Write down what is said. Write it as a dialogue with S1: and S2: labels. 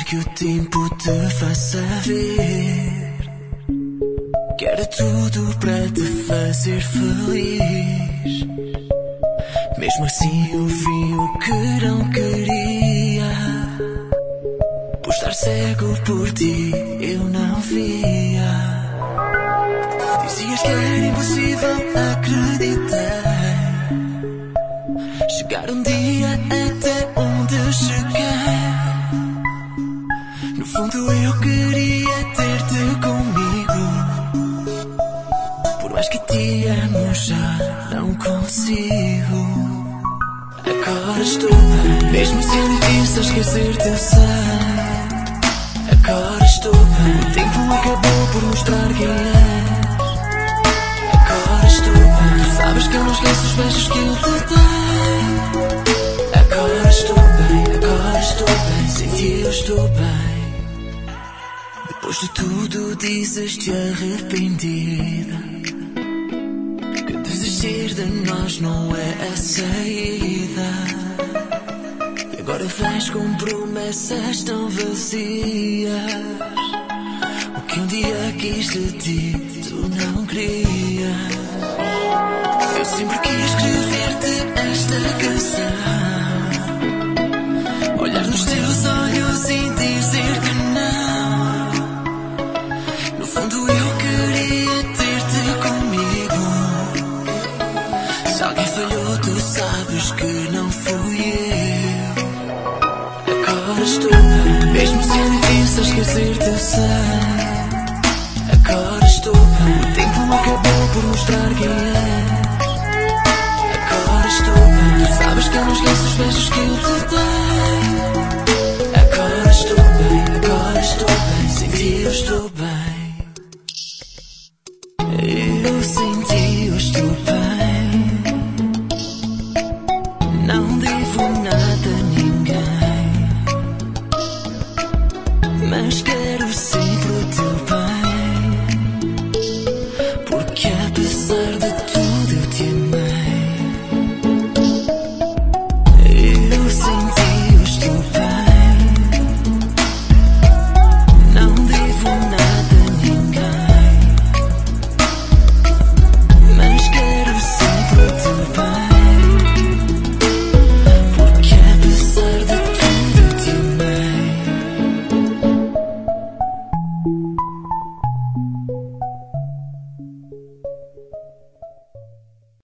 S1: que o tempo te faça ver que era tudo para te fazer feliz. Mesmo assim eu vi o que não queria. Por estar cego por ti eu não via. Dizias que era impossível acreditar. Chegar um dia até onde cheguei. No fundo eu queria ter-te comigo. Por mais que te amo já não consigo. Agora estou bem. Mesmo se é difícil esquecer-te eu sei. Agora estou bem. O tempo acabou por mostrar quem és. Agora estou bem. Tu sabes que eu não esqueço os beijos que eu te dei. Agora estou bem, sem ti eu estou bem. Depois de tudo dizes-te arrependida, que desistir de nós não é a saída. E agora vens com promessas tão vazias. O que um dia quis de ti, tu não querias. Eu sempre quis escrever-te esta canção. Olhar nos teus olhos e dizer que não. No fundo eu queria ter-te comigo. Se alguém falhou tu sabes que não fui eu. Agora estou bem. Mesmo se é difícil esquecer-te eu sei. Agora estou bem. O tempo acabou por mostrar quem és. Agora estou bem. Tu sabes que eu não esqueço os beijos que eu te dei. Agora estou bem, sem ti eu estou bem. Eu sem ti eu estou bem. Não devo nada a ninguém, mas quero sempre o teu bem. Porque apesar de tudo eu te amei. Eu sem ti eu estou bem. Não devo nada a ninguém, mas quero sempre o teu bem. Porque apesar de tudo eu te amei.